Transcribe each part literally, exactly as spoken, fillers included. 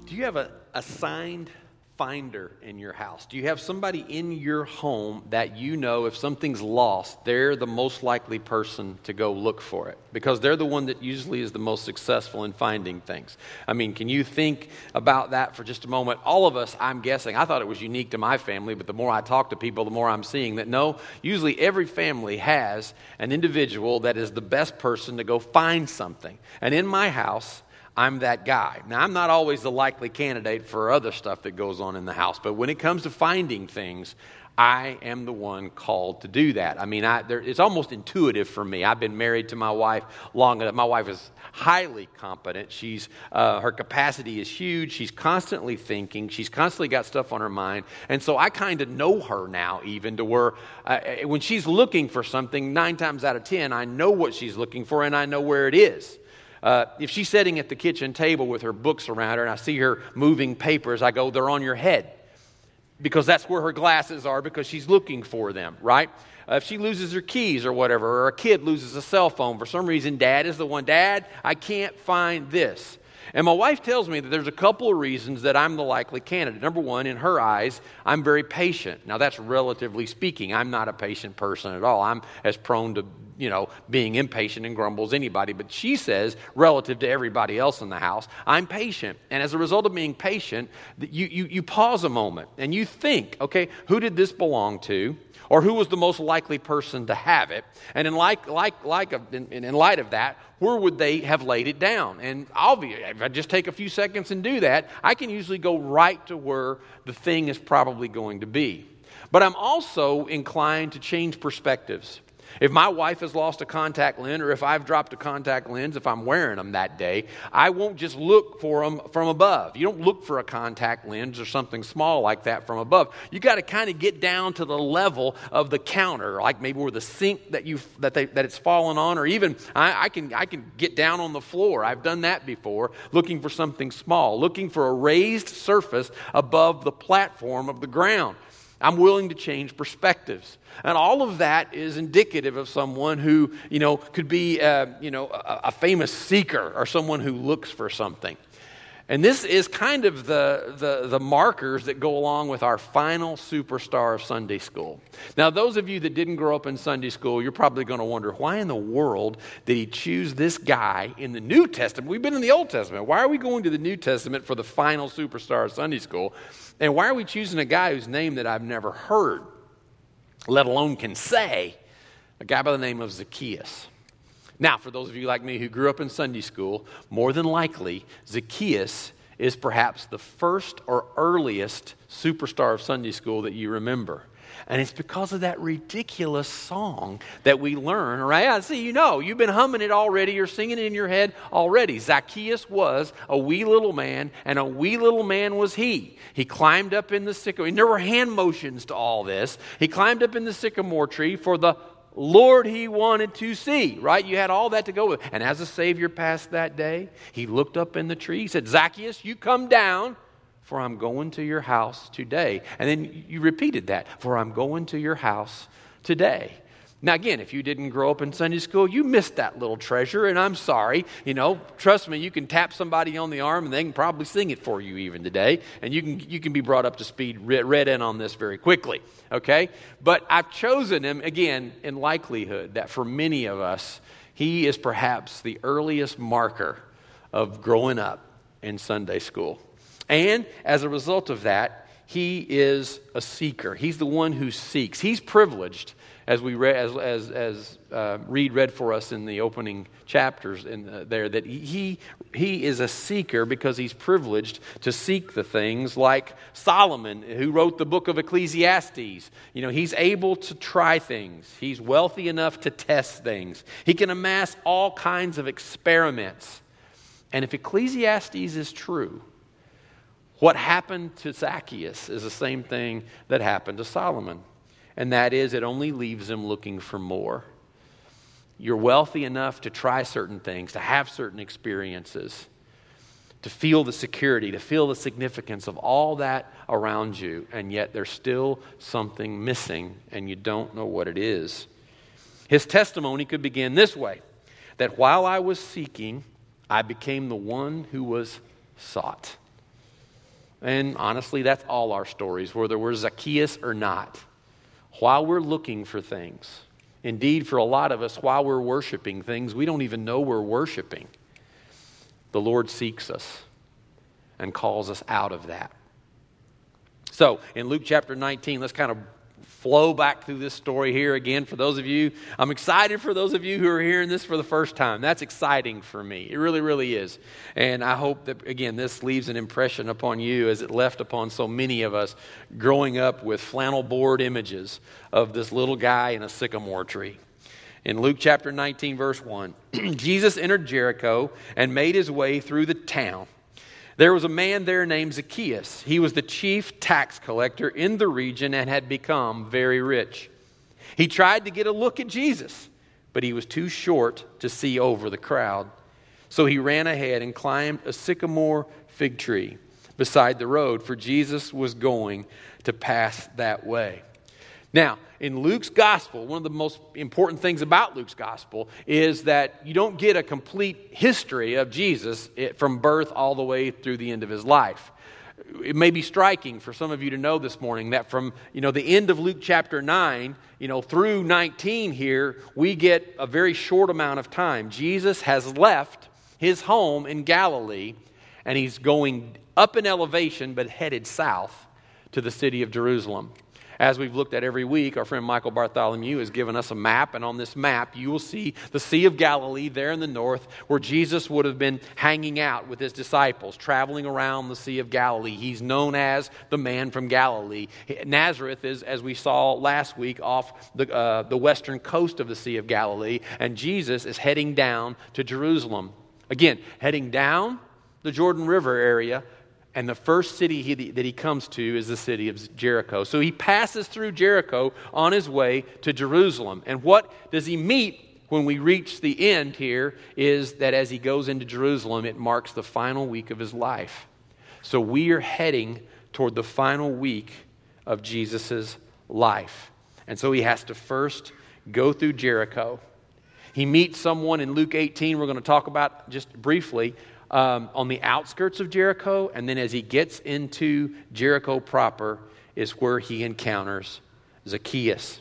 Do you have a assigned finder in your house? Do you have somebody in your home that you know if something's lost, they're the most likely person to go look for it? Because they're the one that usually is the most successful in finding things. I mean, can you think about that for just a moment? All of us, I'm guessing, I thought it was unique to my family, but the more I talk to people, the more I'm seeing that no, usually every family has an individual that is the best person to go find something. And in my house, I'm that guy. Now, I'm not always the likely candidate for other stuff that goes on in the house, but when it comes to finding things, I am the one called to do that. I mean, I, there, it's almost intuitive for me. I've been married to my wife long enough. My wife is highly competent. She's uh, her capacity is huge. She's constantly thinking. She's constantly got stuff on her mind. And so I kind of know her now, even to where uh, when she's looking for something, nine times out of ten, I know what she's looking for and I know where it is. Uh, if she's sitting at the kitchen table with her books around her and I see her moving papers, I go, they're on your head. Because that's where her glasses are, because she's looking for them, right? Uh, if she loses her keys or whatever, or a kid loses a cell phone, for some reason, Dad is the one, Dad, I can't find this. And my wife tells me that there's a couple of reasons that I'm the likely candidate. Number one, in her eyes, I'm very patient. Now, that's relatively speaking. I'm not a patient person at all. I'm as prone to, you know, being impatient and grumble as anybody. But she says, relative to everybody else in the house, I'm patient. And as a result of being patient, you, you, you pause a moment and you think, okay, who did this belong to? Or who was the most likely person to have it? And in like like like in, in light of that, where would they have laid it down? And obviously, if I just take a few seconds and do that, I can usually go right to where the thing is probably going to be. But I'm also inclined to change perspectives. If my wife has lost a contact lens, or if I've dropped a contact lens, if I'm wearing them that day, I won't just look for them from above. You don't look for a contact lens or something small like that from above. You got to kind of get down to the level of the counter, like maybe where the sink that you that they that it's fallen on, or even I, I can I can get down on the floor. I've done that before, looking for something small, looking for a raised surface above the platform of the ground. I'm willing to change perspectives. And all of that is indicative of someone who, you know, could be, uh, you know, a, a famous seeker or someone who looks for something. And this is kind of the, the, the markers that go along with our final superstar of Sunday school. Now, those of you that didn't grow up in Sunday school, you're probably going to wonder, why in the world did he choose this guy in the New Testament? We've been in the Old Testament. Why are we going to the New Testament for the final superstar of Sunday school? And why are we choosing a guy whose name that I've never heard, let alone can say, a guy by the name of Zacchaeus? Now, for those of you like me who grew up in Sunday school, more than likely, Zacchaeus is perhaps the first or earliest superstar of Sunday school that you remember. And it's because of that ridiculous song that we learn, right? I see, you know, you've been humming it already. You're singing it in your head already. Zacchaeus was a wee little man, and a wee little man was he. He climbed up in the sycamore. And there were hand motions to all this. He climbed up in the sycamore tree for the Lord he wanted to see, right? You had all that to go with. And as the Savior passed that day, he looked up in the tree. He said, Zacchaeus, you come down, for I'm going to your house today. And then you repeated that, for I'm going to your house today. Now, again, if you didn't grow up in Sunday school, you missed that little treasure, and I'm sorry. You know, trust me, you can tap somebody on the arm, and they can probably sing it for you even today, and you can you can be brought up to speed, read, read in on this very quickly, okay? But I've chosen him, again, in likelihood that for many of us, he is perhaps the earliest marker of growing up in Sunday school. And as a result of that, he is a seeker. He's the one who seeks. He's privileged, as we read, as as, as uh, Reed read for us in the opening chapters in the, there, that he he is a seeker because he's privileged to seek the things like Solomon, who wrote the book of Ecclesiastes. You know, he's able to try things. He's wealthy enough to test things. He can amass all kinds of experiments. And if Ecclesiastes is true, what happened to Zacchaeus is the same thing that happened to Solomon. And that is, it only leaves him looking for more. You're wealthy enough to try certain things, to have certain experiences, to feel the security, to feel the significance of all that around you, and yet there's still something missing, and you don't know what it is. His testimony could begin this way, that while I was seeking, I became the one who was sought. And honestly, that's all our stories, whether we're Zacchaeus or not. While we're looking for things, indeed, for a lot of us, while we're worshiping things we don't even know we're worshiping, the Lord seeks us and calls us out of that. So, in Luke chapter nineteen, let's kind of flow back through this story here again. For those of you, I'm excited for those of you who are hearing this for the first time. That's exciting for me. It really, really is. And I hope that, again, this leaves an impression upon you as it left upon so many of us growing up with flannel board images of this little guy in a sycamore tree. In Luke chapter nineteen, verse one, Jesus entered Jericho and made his way through the town. There was a man there named Zacchaeus. He was the chief tax collector in the region and had become very rich. He tried to get a look at Jesus, but he was too short to see over the crowd. So he ran ahead and climbed a sycamore fig tree beside the road, for Jesus was going to pass that way. Now, in Luke's gospel, one of the most important things about Luke's gospel is that you don't get a complete history of Jesus from birth all the way through the end of his life. It may be striking for some of you to know this morning that from, you know, the end of Luke chapter nine, you know, through nineteen here, we get a very short amount of time. Jesus has left his home in Galilee and he's going up in elevation but headed south to the city of Jerusalem. As we've looked at every week, our friend Michael Bartholomew has given us a map, and on this map you will see the Sea of Galilee there in the north, where Jesus would have been hanging out with his disciples, traveling around the Sea of Galilee. He's known as the man from Galilee. Nazareth is, as we saw last week, off the, uh, the western coast of the Sea of Galilee, and Jesus is heading down to Jerusalem. Again, heading down the Jordan River area. And the first city he, that he comes to is the city of Jericho. So he passes through Jericho on his way to Jerusalem. And what does he meet when we reach the end here is that as he goes into Jerusalem, it marks the final week of his life. So we are heading toward the final week of Jesus' life. And so he has to first go through Jericho. He meets someone in Luke eighteen we're going to talk about just briefly, Um, on the outskirts of Jericho, and then as he gets into Jericho proper is where he encounters Zacchaeus.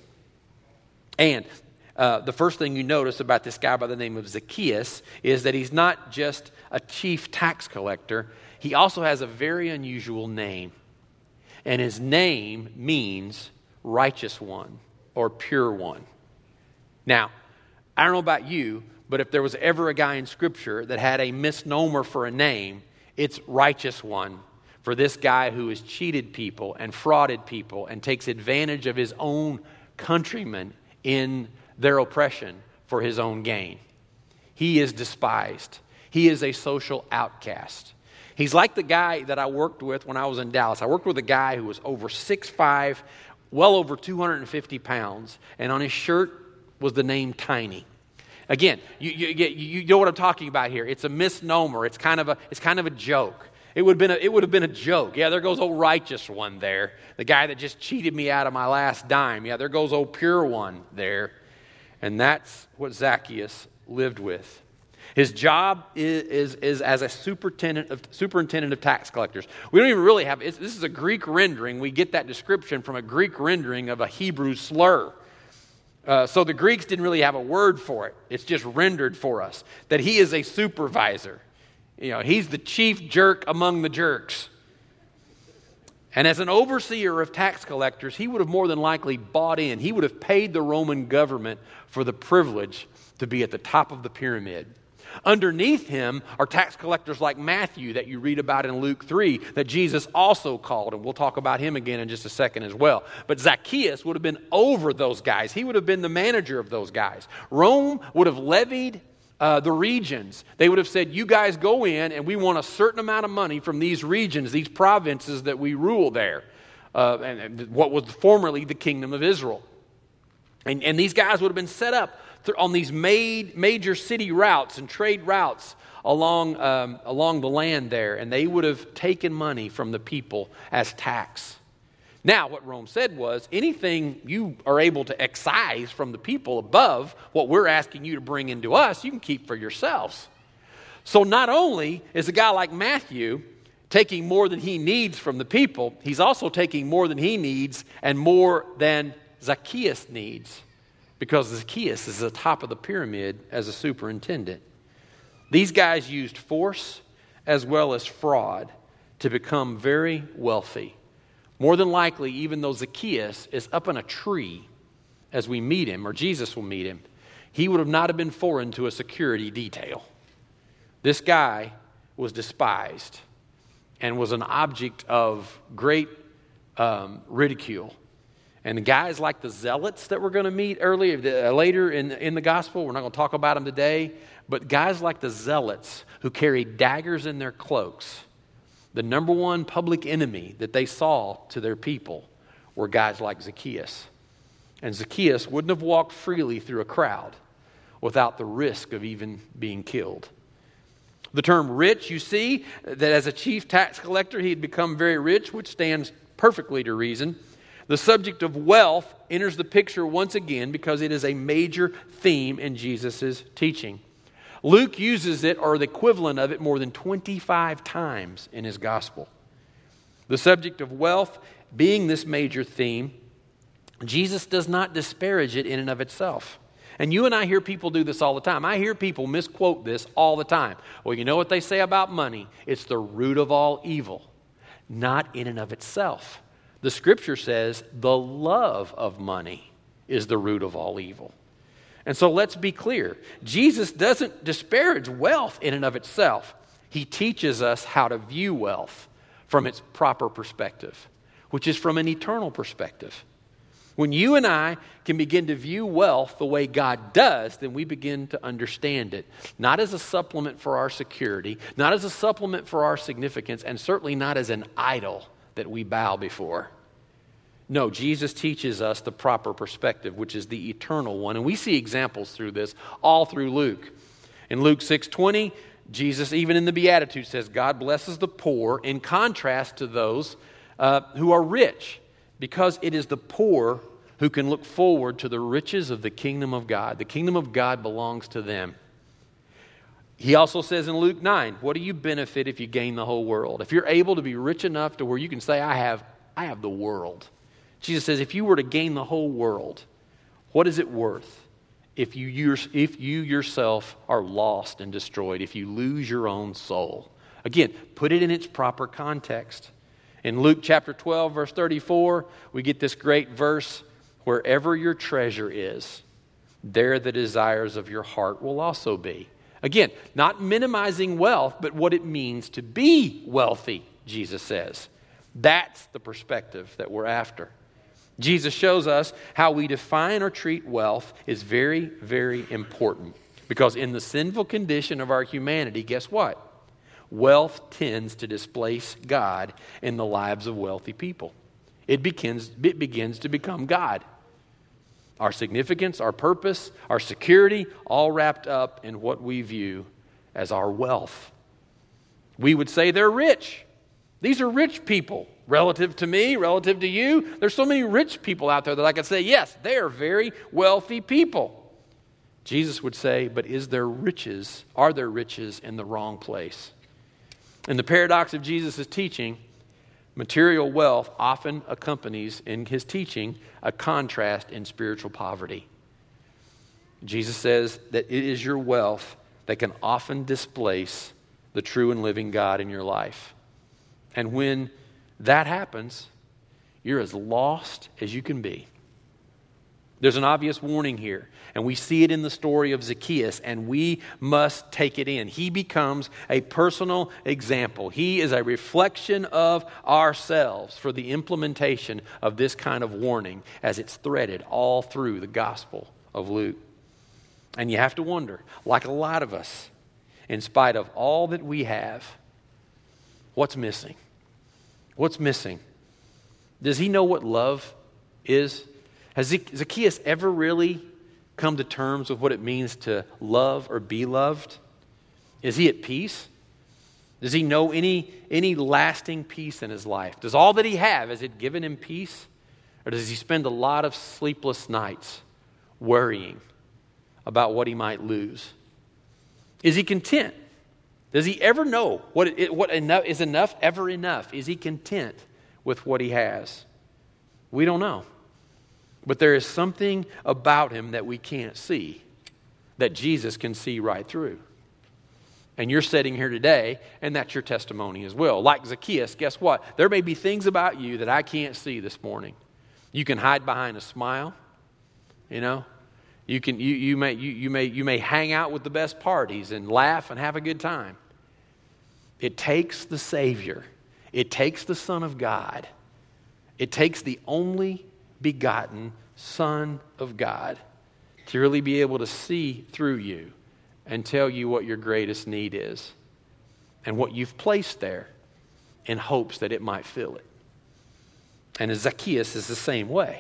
And uh, the first thing you notice about this guy by the name of Zacchaeus is that he's not just a chief tax collector, he also has a very unusual name. And his name means righteous one or pure one. Now, I don't know about you, but if there was ever a guy in Scripture that had a misnomer for a name, it's righteous one, for this guy who has cheated people and frauded people and takes advantage of his own countrymen in their oppression for his own gain. He is despised. He is a social outcast. He's like the guy that I worked with when I was in Dallas. I worked with a guy who was over six foot five, well over two hundred fifty pounds, and on his shirt was the name Tiny. Again, you, you, you know what I'm talking about here. It's a misnomer. It's kind of a it's kind of a joke. It would have been a, it would have been a joke. Yeah, there goes old righteous one there. The guy that just cheated me out of my last dime. Yeah, there goes old pure one there. And that's what Zacchaeus lived with. His job is, is, is as a superintendent of, superintendent of tax collectors. We don't even really have, it's, this is a Greek rendering. We get that description from a Greek rendering of a Hebrew slur. Uh, so the Greeks didn't really have a word for it. It's just rendered for us. That he is a supervisor. You know, he's the chief jerk among the jerks. And as an overseer of tax collectors, he would have more than likely bought in. He would have paid the Roman government for the privilege to be at the top of the pyramid. Underneath him are tax collectors like Matthew that you read about in Luke three that Jesus also called, and we'll talk about him again in just a second as well. But Zacchaeus would have been over those guys. He would have been the manager of those guys. Rome would have levied uh, the regions. They would have said, you guys go in and we want a certain amount of money from these regions, these provinces that we rule there. Uh, and, and what was formerly the kingdom of Israel. And, and these guys would have been set up on these made, major city routes and trade routes along um, along the land there, and they would have taken money from the people as tax. Now, what Rome said was, anything you are able to excise from the people above what we're asking you to bring into us, you can keep for yourselves. So not only is a guy like Matthew taking more than he needs from the people, he's also taking more than he needs and more than Zacchaeus needs, because Zacchaeus is at the top of the pyramid as a superintendent. These guys used force as well as fraud to become very wealthy. More than likely, even though Zacchaeus is up in a tree as we meet him, or Jesus will meet him, he would have not have been foreign to a security detail. This guy was despised and was an object of great um, ridicule. And the guys like the zealots that we're going to meet earlier, uh, later in, in the gospel, we're not going to talk about them today, but guys like the zealots who carried daggers in their cloaks, the number one public enemy that they saw to their people were guys like Zacchaeus. And Zacchaeus wouldn't have walked freely through a crowd without the risk of even being killed. The term rich, you see, that as a chief tax collector, he had become very rich, which stands perfectly to reason. The subject of wealth enters the picture once again because it is a major theme in Jesus' teaching. Luke uses it, or the equivalent of it, more than twenty-five times in his gospel. The subject of wealth being this major theme, Jesus does not disparage it in and of itself. And you and I hear people do this all the time. I hear people misquote this all the time. Well, you know what they say about money? It's the root of all evil. Not in and of itself. The Scripture says the love of money is the root of all evil. And so let's be clear. Jesus doesn't disparage wealth in and of itself. He teaches us how to view wealth from its proper perspective, which is from an eternal perspective. When you and I can begin to view wealth the way God does, then we begin to understand it. Not as a supplement for our security, not as a supplement for our significance, and certainly not as an idol that we bow before. No, Jesus teaches us the proper perspective, which is the eternal one. And we see examples through this all through Luke. In Luke six twenty, Jesus, even in the Beatitudes, says, God blesses the poor in contrast to those uh, who are rich, because it is the poor who can look forward to the riches of the kingdom of God. The kingdom of God belongs to them. He also says in Luke nine, what do you benefit if you gain the whole world? If you're able to be rich enough to where you can say, I have, I have the world. Jesus says, if you were to gain the whole world, what is it worth if you, if you yourself are lost and destroyed, if you lose your own soul? Again, put it in its proper context. In Luke chapter twelve, verse thirty-four, we get this great verse, wherever your treasure is, there the desires of your heart will also be. Again, not minimizing wealth, but what it means to be wealthy, Jesus says. That's the perspective that we're after. Jesus shows us how we define or treat wealth is very, very important. Because in the sinful condition of our humanity, guess what? Wealth tends to displace God in the lives of wealthy people. It begins, it begins to become God. Our significance, our purpose, our security, all wrapped up in what we view as our wealth. We would say they're rich. These are rich people. Relative to me, relative to you, there's so many rich people out there that I could say, yes, they are very wealthy people. Jesus would say, but is their riches, are their riches in the wrong place? In the paradox of Jesus' teaching, material wealth often accompanies in his teaching a contrast in spiritual poverty. Jesus says that it is your wealth that can often displace the true and living God in your life. And when that happens, you're as lost as you can be. There's an obvious warning here, and we see it in the story of Zacchaeus, and we must take it in. He becomes a personal example. He is a reflection of ourselves for the implementation of this kind of warning as it's threaded all through the Gospel of Luke. And you have to wonder, like a lot of us, in spite of all that we have, what's missing? What's missing? Does he know what love is? Has Zacchaeus ever really come to terms with what it means to love or be loved? Is he at peace? Does he know any, any lasting peace in his life? Does all that he have, has it given him peace? Or does he spend a lot of sleepless nights worrying about what he might lose? Is he content Does he ever know what, it, what enough, is enough ever enough? Is he content with what he has? We don't know. But there is something about him that we can't see, that Jesus can see right through. And you're sitting here today, and that's your testimony as well. Like Zacchaeus, guess what? There may be things about you that I can't see this morning. You can hide behind a smile, you know. You can you you may you, you may you may hang out with the best parties and laugh and have a good time. It takes the Savior. It takes the Son of God. It takes the only begotten Son of God to really be able to see through you and tell you what your greatest need is and what you've placed there in hopes that it might fill it. And Zacchaeus is the same way.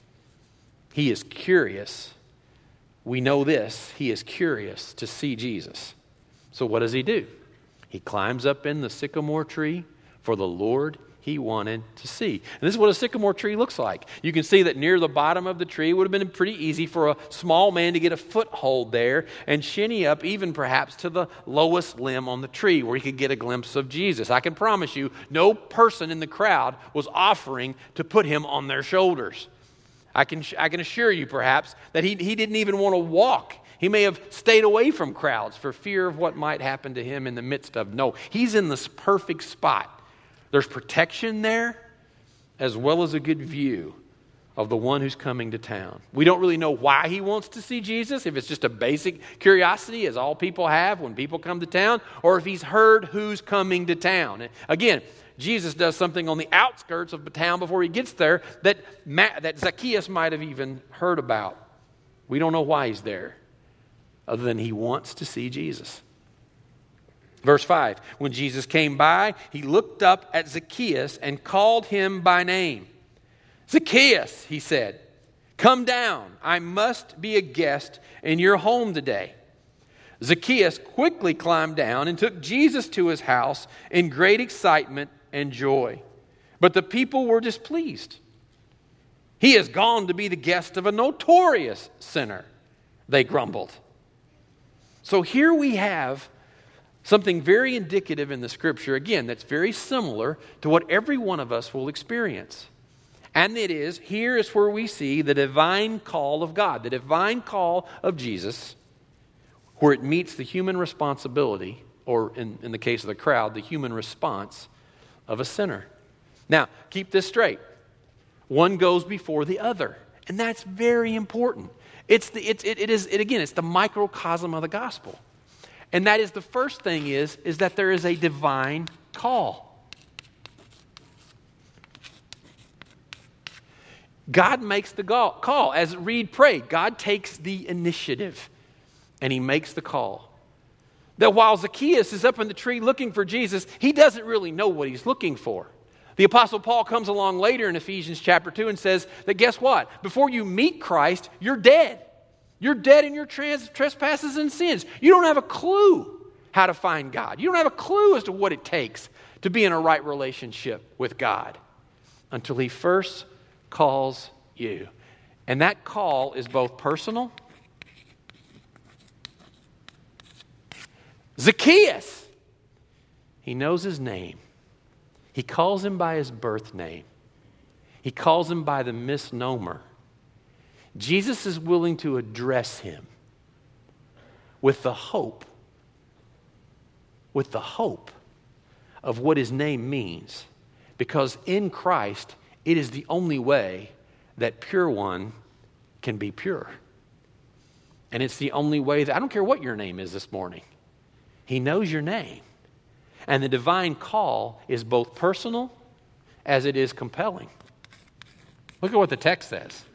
He is curious. We know this. He is curious to see Jesus. So what does he do? He climbs up in the sycamore tree for the Lord he wanted to see. And this is what a sycamore tree looks like. You can see that near the bottom of the tree it would have been pretty easy for a small man to get a foothold there and shinny up even perhaps to the lowest limb on the tree where he could get a glimpse of Jesus. I can promise you, no person in the crowd was offering to put him on their shoulders. I can I can assure you perhaps that he, he didn't even want to walk. He may have stayed away from crowds for fear of what might happen to him in the midst of. No, he's in this perfect spot. There's protection there as well as a good view of the one who's coming to town. We don't really know why he wants to see Jesus, if it's just a basic curiosity as all people have when people come to town, or if he's heard who's coming to town. Again, Jesus does something on the outskirts of the town before he gets there that, Ma- that Zacchaeus might have even heard about. We don't know why he's there, other than he wants to see Jesus. Verse five, when Jesus came by, he looked up at Zacchaeus and called him by name. Zacchaeus, he said, come down. I must be a guest in your home today. Zacchaeus quickly climbed down and took Jesus to his house in great excitement and joy. But the people were displeased. He has gone to be the guest of a notorious sinner, they grumbled. So here we have something very indicative in the Scripture, again, that's very similar to what every one of us will experience. And it is, here is where we see the divine call of God, the divine call of Jesus, where it meets the human responsibility, or in, in the case of the crowd, the human response of a sinner. Now, keep this straight. One goes before the other, and that's very important. It's the it's, it, it is it again. It's the microcosm of the gospel, and that is the first thing is is that there is a divine call. God makes the call. As Reed prayed, God takes the initiative, and He makes the call. That while Zacchaeus is up in the tree looking for Jesus, he doesn't really know what he's looking for. The Apostle Paul comes along later in Ephesians chapter two and says that guess what? Before you meet Christ, you're dead. You're dead in your trans- trespasses and sins. You don't have a clue how to find God. You don't have a clue as to what it takes to be in a right relationship with God until He first calls you. And that call is both personal. Zacchaeus, he knows his name. He calls him by his birth name. He calls him by the misnomer. Jesus is willing to address him with the hope, with the hope of what his name means. Because in Christ, it is the only way that pure one can be pure. And it's the only way that, I don't care what your name is this morning. He knows your name. And the divine call is both personal as it is compelling. Look at what the text says.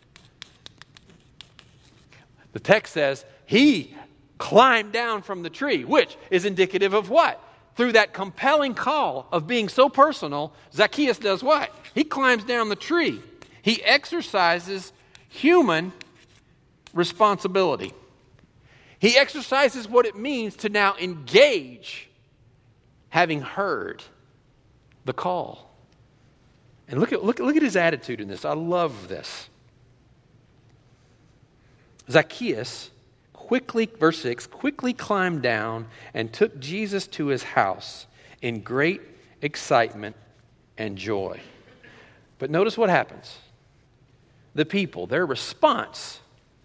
The text says, he climbed down from the tree, which is indicative of what? Through that compelling call of being so personal, Zacchaeus does what? He climbs down the tree. He exercises human responsibility. He exercises what it means to now engage, having heard the call. And look at, look, look at his attitude in this. I love this. Zacchaeus quickly, verse six, quickly climbed down and took Jesus to his house in great excitement and joy. But notice what happens. The people, their response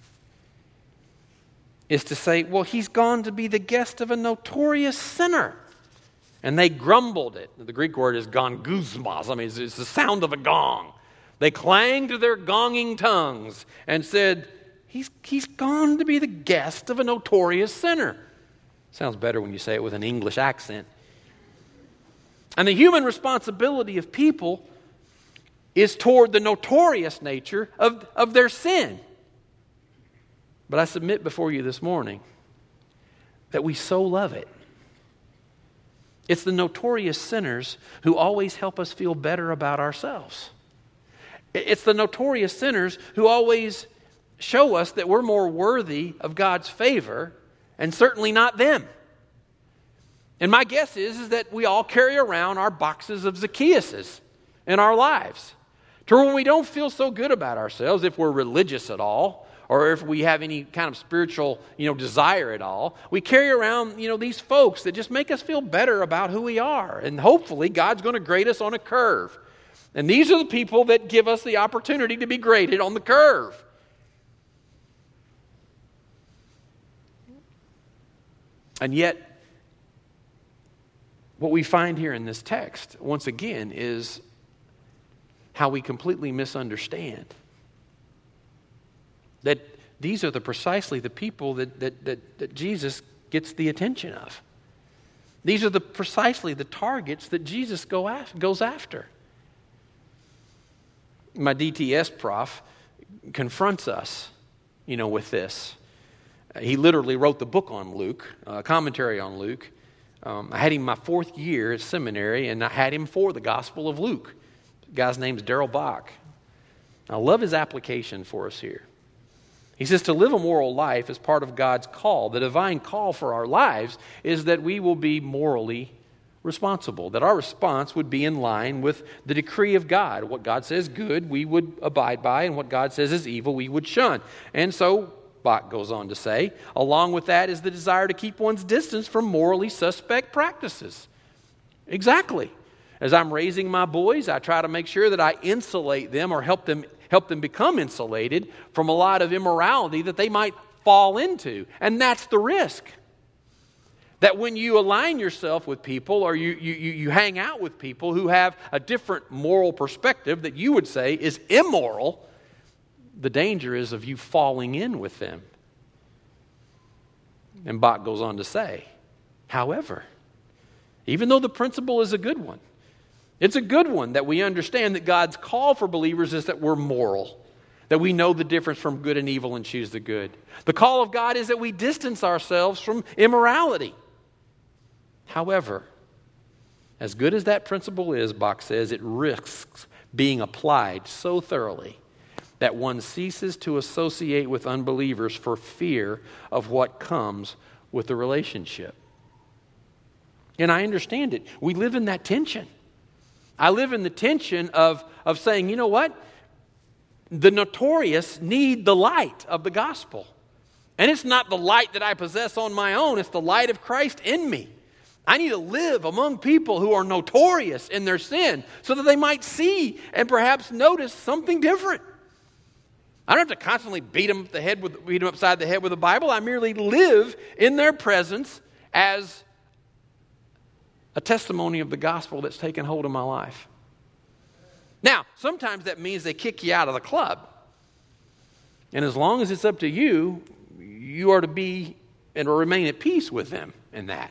is to say, well, he's gone to be the guest of a notorious sinner. And they grumbled it. The Greek word is gongusmos. I mean, it's, it's the sound of a gong. They clanged their gonging tongues and said, he's, he's gone to be the guest of a notorious sinner. Sounds better when you say it with an English accent. And the human responsibility of people is toward the notorious nature of, of their sin. But I submit before you this morning that we so love it. It's the notorious sinners who always help us feel better about ourselves. It's the notorious sinners who always show us that we're more worthy of God's favor, and certainly not them. And my guess is, is that we all carry around our boxes of Zacchaeuses in our lives. To where when we don't feel so good about ourselves, if we're religious at all, or if we have any kind of spiritual, you know, desire at all, we carry around, you know, these folks that just make us feel better about who we are. And hopefully God's going to grade us on a curve. And these are the people that give us the opportunity to be graded on the curve. And yet, what we find here in this text, once again, is how we completely misunderstand that these are the precisely the people that, that, that, that Jesus gets the attention of. These are the precisely the targets that Jesus go af- goes after. My D T S prof confronts us, you know, with this. He literally wrote the book on Luke, a commentary on Luke. Um, I had him my fourth year at seminary, and I had him for the Gospel of Luke. The guy's name's Darrell Bach. I love his application for us here. He says to live a moral life is part of God's call. The divine call for our lives is that we will be morally responsible, that our response would be in line with the decree of God. What God says good, we would abide by, and what God says is evil, we would shun. And so, Bach goes on to say, along with that is the desire to keep one's distance from morally suspect practices. Exactly. As I'm raising my boys, I try to make sure that I insulate them or help them help them become insulated from a lot of immorality that they might fall into. And that's the risk. That when you align yourself with people or you, you, you hang out with people who have a different moral perspective that you would say is immoral, the danger is of you falling in with them. And Bach goes on to say, however, even though the principle is a good one, it's a good one that we understand that God's call for believers is that we're moral, that we know the difference from good and evil and choose the good. The call of God is that we distance ourselves from immorality. However, as good as that principle is, Bach says, it risks being applied so thoroughly that one ceases to associate with unbelievers for fear of what comes with the relationship. And I understand it. We live in that tension. I live in the tension of, of saying, you know what? The notorious need the light of the gospel. And it's not the light that I possess on my own. It's the light of Christ in me. I need to live among people who are notorious in their sin so that they might see and perhaps notice something different. I don't have to constantly beat them, the head with, beat them upside the head with the Bible. I merely live in their presence as a testimony of the gospel that's taken hold of my life. Now, sometimes that means they kick you out of the club. And as long as it's up to you, you are to be and remain at peace with them in that.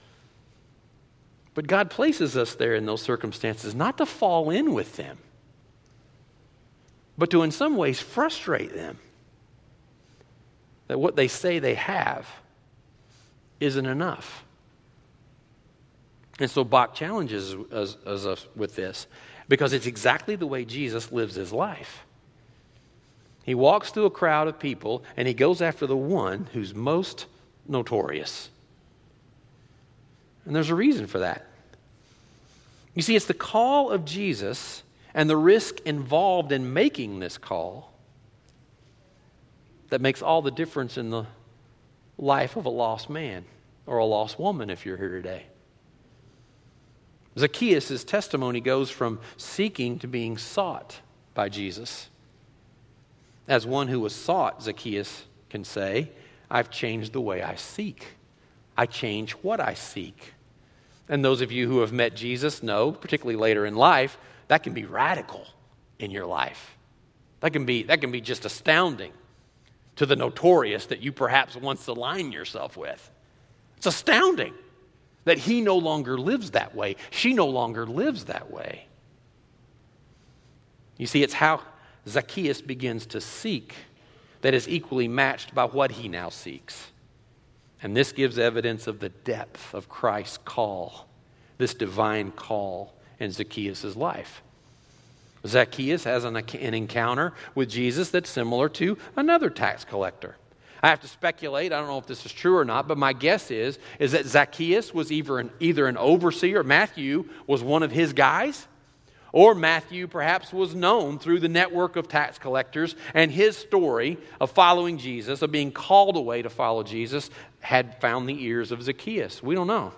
But God places us there in those circumstances not to fall in with them, but to in some ways frustrate them. That what they say they have isn't enough. And so Bach challenges us, us, us with this because it's exactly the way Jesus lives his life. He walks through a crowd of people and he goes after the one who's most notorious. And there's a reason for that. You see, it's the call of Jesus and the risk involved in making this call that makes all the difference in the life of a lost man or a lost woman if you're here today. Zacchaeus' testimony goes from seeking to being sought by Jesus. As one who was sought, Zacchaeus can say, I've changed the way I seek. I change what I seek. And those of you who have met Jesus know, particularly later in life, that can be radical in your life. That can be, that can be just astounding to the notorious that you perhaps once aligned yourself with. It's astounding that he no longer lives that way. She no longer lives that way. You see, it's how Zacchaeus begins to seek that is equally matched by what he now seeks. And this gives evidence of the depth of Christ's call, this divine call in Zacchaeus' life. Zacchaeus has an, an encounter with Jesus that's similar to another tax collector. I have to speculate, I don't know if this is true or not, but my guess is, is that Zacchaeus was either an, either an overseer, Matthew was one of his guys, or Matthew perhaps was known through the network of tax collectors, and his story of following Jesus, of being called away to follow Jesus, had found the ears of Zacchaeus. We don't know.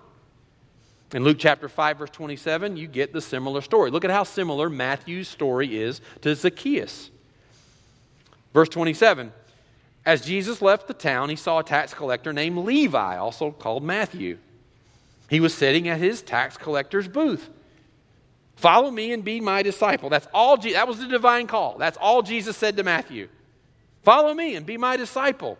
In Luke chapter five, verse twenty-seven, you get the similar story. Look at how similar Matthew's story is to Zacchaeus. Verse twenty-seven, as Jesus left the town, he saw a tax collector named Levi, also called Matthew. He was sitting at his tax collector's booth. Follow me and be my disciple. That's all. Je- that was the divine call. That's all Jesus said to Matthew. Follow me and be my disciple.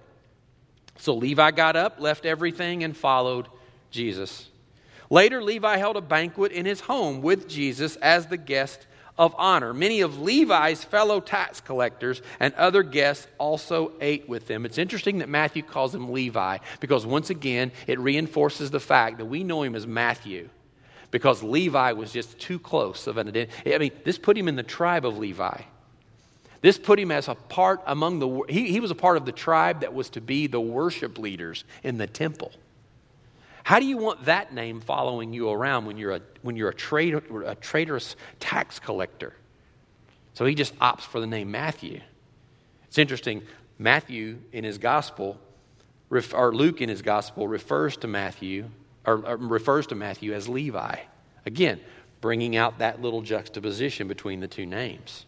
So Levi got up, left everything, and followed Jesus. Later, Levi held a banquet in his home with Jesus as the guest of honor. Many of Levi's fellow tax collectors and other guests also ate with them. It's interesting that Matthew calls him Levi because once again, it reinforces the fact that we know him as Matthew because Levi was just too close of an identity. I mean, this put him in the tribe of Levi. This put him as a part among the, he, he was a part of the tribe that was to be the worship leaders in the temple. How do you want that name following you around when you're a when you're a traitor, a traitorous tax collector? So he just opts for the name Matthew. It's interesting. Matthew in his gospel, or Luke in his gospel, refers to Matthew or, or refers to Matthew as Levi. Again, bringing out that little juxtaposition between the two names.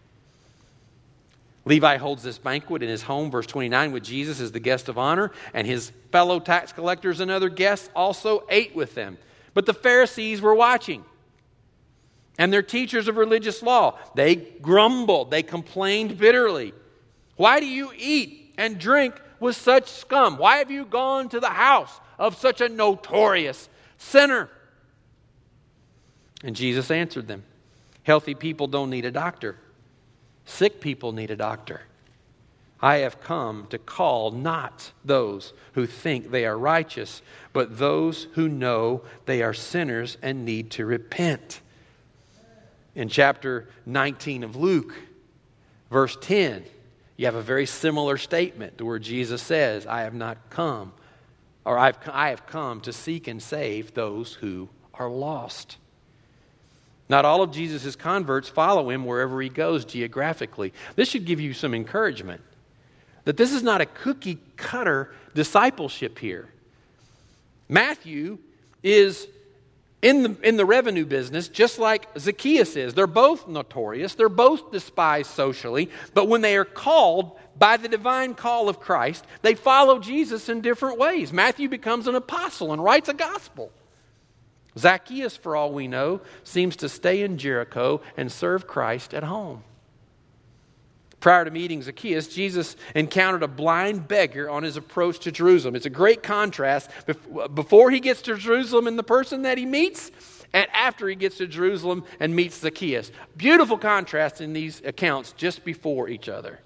Levi holds this banquet in his home, verse twenty-nine, with Jesus as the guest of honor, and his fellow tax collectors and other guests also ate with them. But the Pharisees were watching, and their teachers of religious law, they grumbled, they complained bitterly. Why do you eat and drink with such scum? Why have you gone to the house of such a notorious sinner? And Jesus answered them, healthy people don't need a doctor. Sick people need a doctor. I have come to call not those who think they are righteous, but those who know they are sinners and need to repent. In chapter nineteen of Luke, verse ten, you have a very similar statement to where Jesus says, I have not come, or I've, I have come to seek and save those who are lost. Not all of Jesus' converts follow him wherever he goes geographically. This should give you some encouragement that this is not a cookie cutter discipleship here. Matthew is in the, in the revenue business just like Zacchaeus is. They're both notorious. They're both despised socially. But when they are called by the divine call of Christ, they follow Jesus in different ways. Matthew becomes an apostle and writes a gospel. Zacchaeus, for all we know, seems to stay in Jericho and serve Christ at home. Prior to meeting Zacchaeus, Jesus encountered a blind beggar on his approach to Jerusalem. It's a great contrast before he gets to Jerusalem and the person that he meets, and after he gets to Jerusalem and meets Zacchaeus. Beautiful contrast in these accounts just before each other.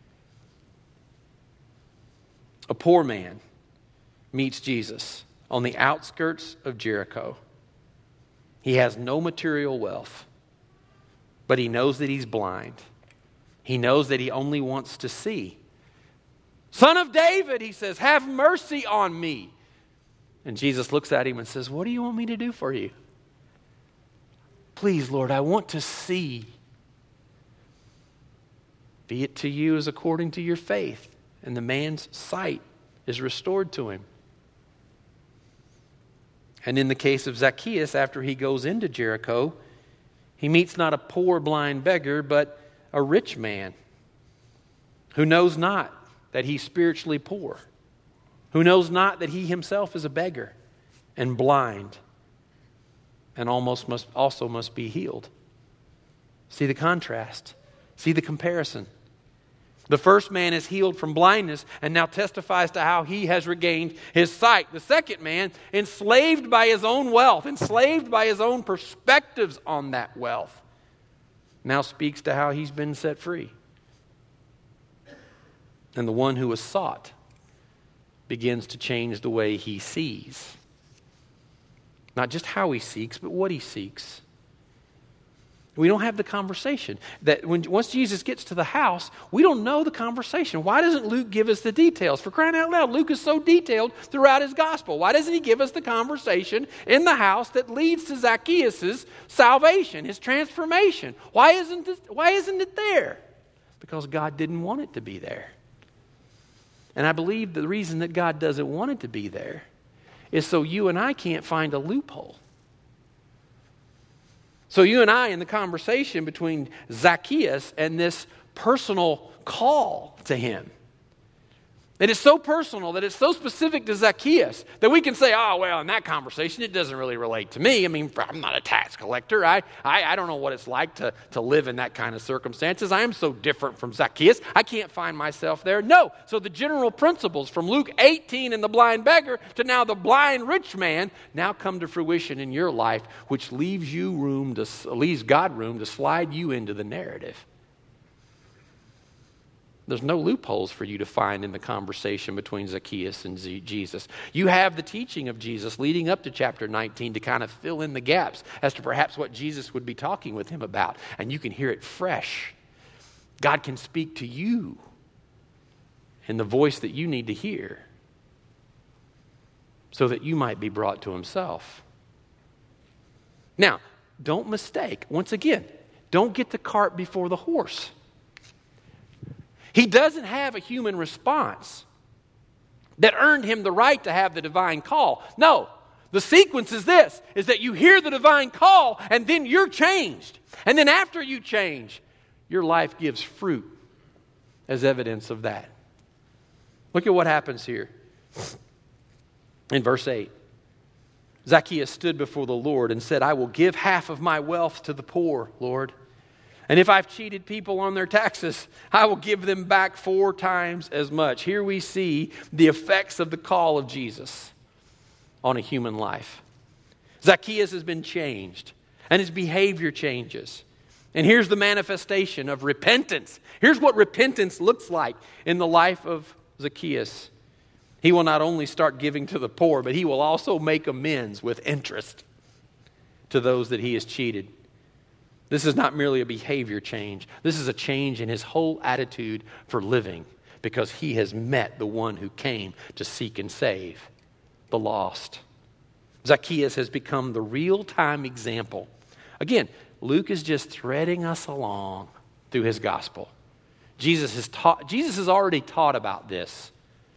A poor man meets Jesus on the outskirts of Jericho. He has no material wealth, but he knows that he's blind. He knows that he only wants to see. Son of David, he says, have mercy on me. And Jesus looks at him and says, what do you want me to do for you? Please, Lord, I want to see. Be it to you as according to your faith. And the man's sight is restored to him. And in the case of Zacchaeus, after he goes into Jericho, he meets not a poor blind beggar, but a rich man who knows not that he's spiritually poor, who knows not that he himself is a beggar and blind, and almost must also must be healed. See the contrast. See the comparison. The first man is healed from blindness and now testifies to how he has regained his sight. The second man, enslaved by his own wealth, enslaved by his own perspectives on that wealth, now speaks to how he's been set free. And the one who was sought begins to change the way he sees. Not just how he seeks, but what he seeks. We don't have the conversation. That when once Jesus gets to the house, we don't know the conversation. Why doesn't Luke give us the details? For crying out loud, Luke is so detailed throughout his gospel. Why doesn't he give us the conversation in the house that leads to Zacchaeus' salvation, his transformation? Why isn't this, why isn't it there? Because God didn't want it to be there. And I believe the reason that God doesn't want it to be there is so you and I can't find a loophole. So you and I, in the conversation between Zacchaeus and this personal call to him, that it's so personal, that it's so specific to Zacchaeus, that we can say, oh, well, in that conversation, it doesn't really relate to me. I mean, I'm not a tax collector. I, I, I don't know what it's like to, to live in that kind of circumstances. I am so different from Zacchaeus. I can't find myself there. No. So the general principles from Luke eighteen and the blind beggar to now the blind rich man now come to fruition in your life, which leaves you room to, leaves God room to slide you into the narrative. There's no loopholes for you to find in the conversation between Zacchaeus and Z- Jesus. You have the teaching of Jesus leading up to chapter nineteen to kind of fill in the gaps as to perhaps what Jesus would be talking with him about. And you can hear it fresh. God can speak to you in the voice that you need to hear so that you might be brought to himself. Now, don't mistake. Once again, don't get the cart before the horse. He doesn't have a human response that earned him the right to have the divine call. No, the sequence is this, is that you hear the divine call and then you're changed. And then after you change, your life gives fruit as evidence of that. Look at what happens here in verse eight. Zacchaeus stood before the Lord and said, I will give half of my wealth to the poor, Lord. And if I've cheated people on their taxes, I will give them back four times as much. Here we see the effects of the call of Jesus on a human life. Zacchaeus has been changed, and his behavior changes. And here's the manifestation of repentance. Here's what repentance looks like in the life of Zacchaeus. He will not only start giving to the poor, but he will also make amends with interest to those that he has cheated. This is not merely a behavior change. This is a change in his whole attitude for living because he has met the one who came to seek and save the lost. Zacchaeus has become the real-time example. Again, Luke is just threading us along through his gospel. Jesus has taught, Jesus has already taught about this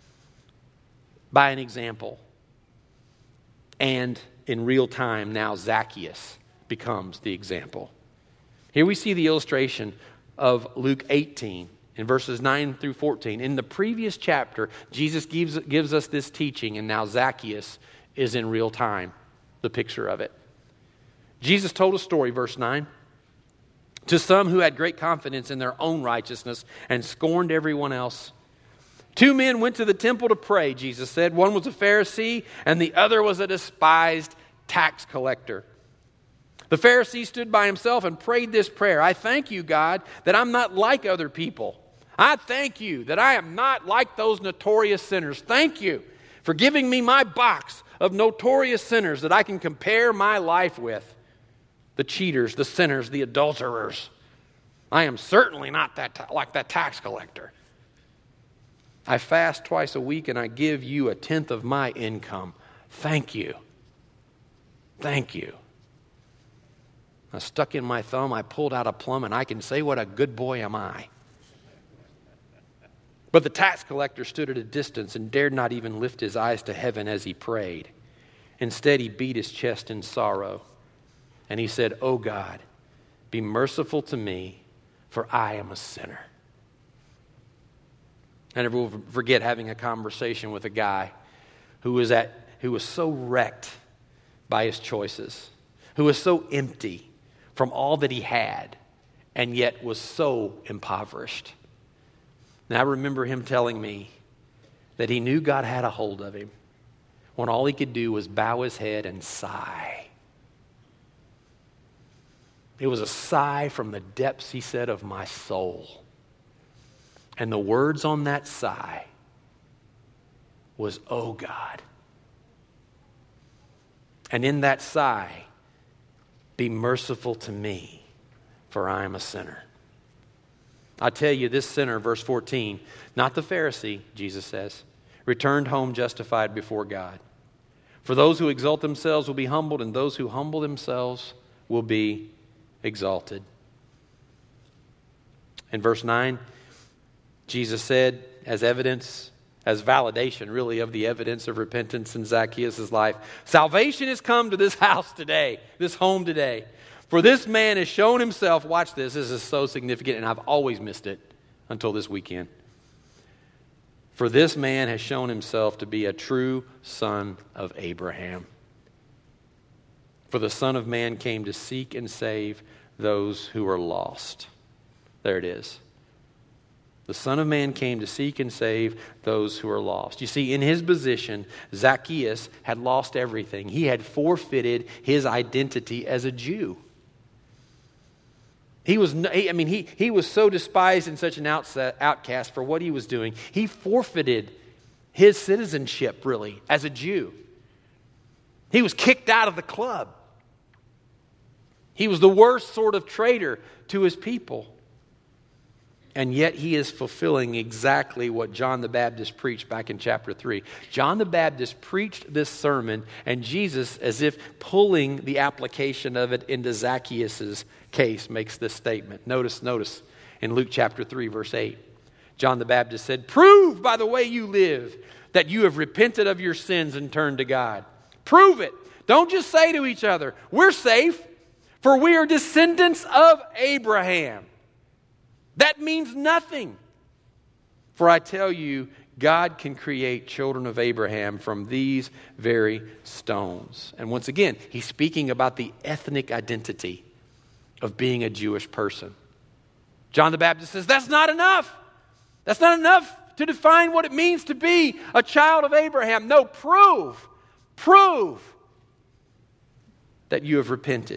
by an example. And in real time, now Zacchaeus becomes the example. Here we see the illustration of Luke eighteen in verses nine through fourteen. In the previous chapter, Jesus gives, gives us this teaching, and now Zacchaeus is in real time, the picture of it. Jesus told a story, verse nine, to some who had great confidence in their own righteousness and scorned everyone else. Two men went to the temple to pray, Jesus said. One was a Pharisee, and the other was a despised tax collector. The Pharisee stood by himself and prayed this prayer. I thank you, God, that I'm not like other people. I thank you that I am not like those notorious sinners. Thank you for giving me my box of notorious sinners that I can compare my life with. The cheaters, the sinners, the adulterers. I am certainly not that ta- like that tax collector. I fast twice a week and I give you a tenth of my income. Thank you. Thank you. I stuck in my thumb, I pulled out a plum, and I can say what a good boy am I. But the tax collector stood at a distance and dared not even lift his eyes to heaven as he prayed. Instead, he beat his chest in sorrow. And he said, "O God, be merciful to me, for I am a sinner." I never will forget having a conversation with a guy who was at who was so wrecked by his choices, who was so empty from all that he had, and yet was so impoverished. And I remember him telling me that he knew God had a hold of him when all he could do was bow his head and sigh. It was a sigh from the depths, he said, of my soul. And the words on that sigh was, "Oh God." And in that sigh, "Be merciful to me, for I am a sinner." I tell you, this sinner, verse fourteen, not the Pharisee, Jesus says, returned home justified before God. For those who exalt themselves will be humbled, and those who humble themselves will be exalted. In verse nine, Jesus said, as evidence, as validation really of the evidence of repentance in Zacchaeus' life, "Salvation has come to this house today, this home today. For this man has shown himself," watch this, this is so significant, and I've always missed it until this weekend. "For this man has shown himself to be a true son of Abraham. For the Son of Man came to seek and save those who are lost." There it is. The Son of Man came to seek and save those who are lost. You see, in his position, Zacchaeus had lost everything. He had forfeited his identity as a Jew. He was, I mean, he, he was so despised and such an outcast for what he was doing. He forfeited his citizenship, really, as a Jew. He was kicked out of the club. He was the worst sort of traitor to his people. And yet he is fulfilling exactly what John the Baptist preached back in chapter three. John the Baptist preached this sermon, and Jesus, as if pulling the application of it into Zacchaeus' case, makes this statement. Notice, notice in Luke chapter three, verse eight. John the Baptist said, "Prove by the way you live that you have repented of your sins and turned to God." Prove it. Don't just say to each other, "We're safe, for we are descendants of Abraham." That means nothing. For I tell you, God can create children of Abraham from these very stones. And once again, he's speaking about the ethnic identity of being a Jewish person. John the Baptist says, that's not enough. That's not enough to define what it means to be a child of Abraham. No, prove, prove that you have repented.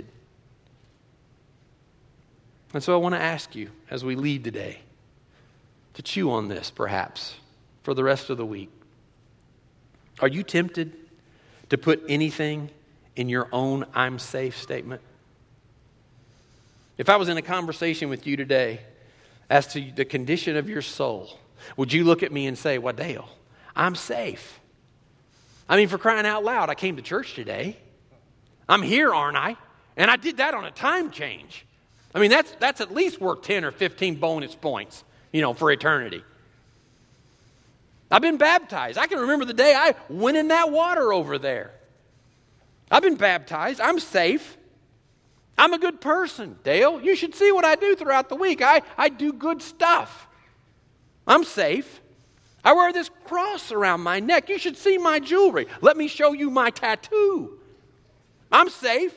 And so I want to ask you, as we leave today, to chew on this, perhaps, for the rest of the week. Are you tempted to put anything in your own "I'm safe" statement? If I was in a conversation with you today as to the condition of your soul, would you look at me and say, "Well, Dale, I'm safe"? I mean, for crying out loud, I came to church today. I'm here, aren't I? And I did that on a time change. I mean, that's that's at least worth ten or fifteen bonus points, you know, for eternity. I've been baptized. I can remember the day I went in that water over there. I've been baptized. I'm safe. I'm a good person, Dale. You should see what I do throughout the week. I, I do good stuff. I'm safe. I wear this cross around my neck. You should see my jewelry. Let me show you my tattoo. I'm safe.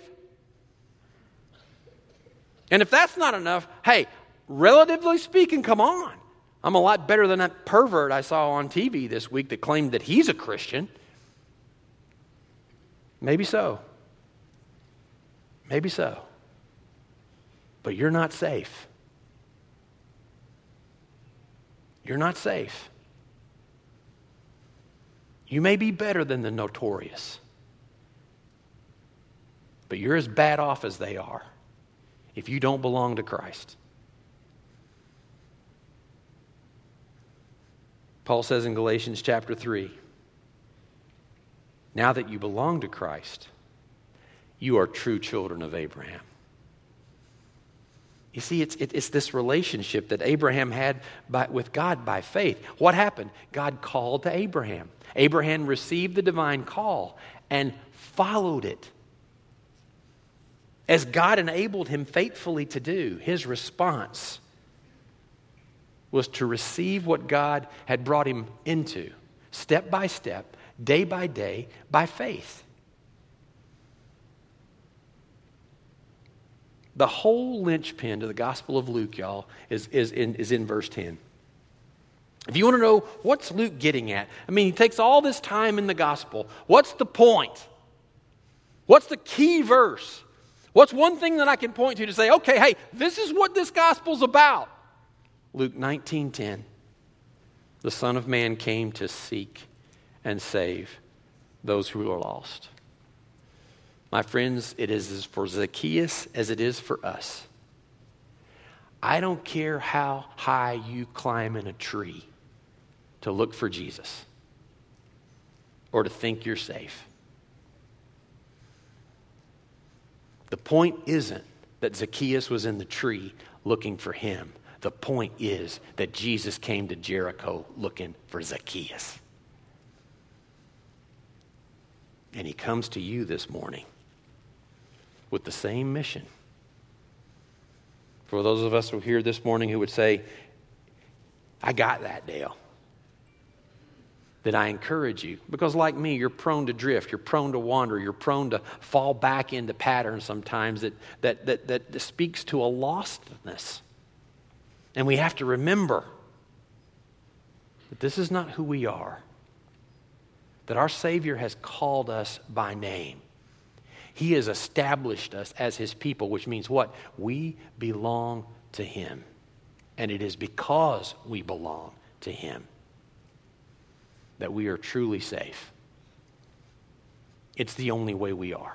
And if that's not enough, hey, relatively speaking, come on. I'm a lot better than that pervert I saw on T V this week that claimed that he's a Christian. Maybe so. Maybe so. But you're not safe. You're not safe. You may be better than the notorious, but you're as bad off as they are if you don't belong to Christ. Paul says in Galatians chapter three, now that you belong to Christ, you are true children of Abraham. You see, it's, it, it's this relationship that Abraham had by, with God by faith. What happened? God called to Abraham. Abraham received the divine call and followed it. As God enabled him faithfully to do, his response was to receive what God had brought him into, step by step, day by day, by faith. The whole linchpin to the Gospel of Luke, y'all, is, is, in, is in verse ten. If you want to know what's Luke getting at, I mean, he takes all this time in the Gospel. What's the point? What's the key verse? What's one thing that I can point to to say, okay, hey, this is what this Gospel's about? Luke nineteen ten. The Son of Man came to seek and save those who are lost. My friends, it is as for Zacchaeus as it is for us. I don't care how high you climb in a tree to look for Jesus or to think you're safe. The point isn't that Zacchaeus was in the tree looking for him. The point is that Jesus came to Jericho looking for Zacchaeus. And he comes to you this morning with the same mission. For those of us who are here this morning who would say, I got that, Dale. Then I encourage you, because like me, you're prone to drift, you're prone to wander, you're prone to fall back into patterns sometimes that, that, that, that speaks to a lostness. And we have to remember that this is not who we are. That our Savior has called us by name. He has established us as His people, which means what? We belong to Him. And it is because we belong to Him that we are truly safe. It's the only way we are.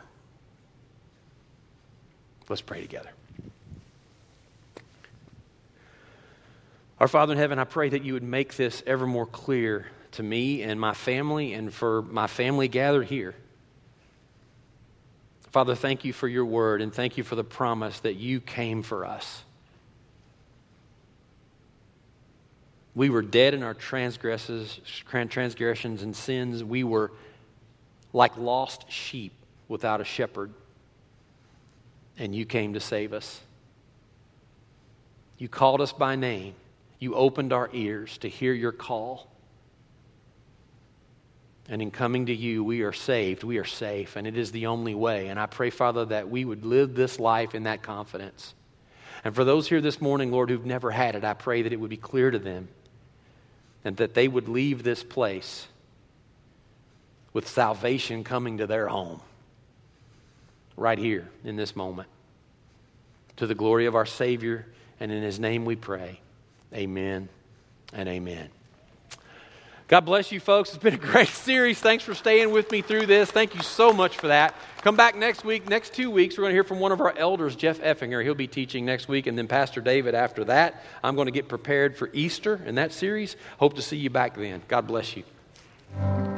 Let's pray together. Our Father in heaven, I pray that you would make this ever more clear to me and my family and for my family gathered here. Father, thank you for your word and thank you for the promise that you came for us. We were dead in our transgressions, transgressions and sins. We were like lost sheep without a shepherd. And you came to save us. You called us by name. You opened our ears to hear your call. And in coming to you, we are saved, we are safe, and it is the only way. And I pray, Father, that we would live this life in that confidence. And for those here this morning, Lord, who've never had it, I pray that it would be clear to them and that they would leave this place with salvation coming to their home right here in this moment. To the glory of our Savior, and in His name we pray. Amen and amen. God bless you, folks. It's been a great series. Thanks for staying with me through this. Thank you so much for that. Come back next week. Next two weeks, we're going to hear from one of our elders, Jeff Effinger. He'll be teaching next week, and then Pastor David after that. I'm going to get prepared for Easter in that series. Hope to see you back then. God bless you.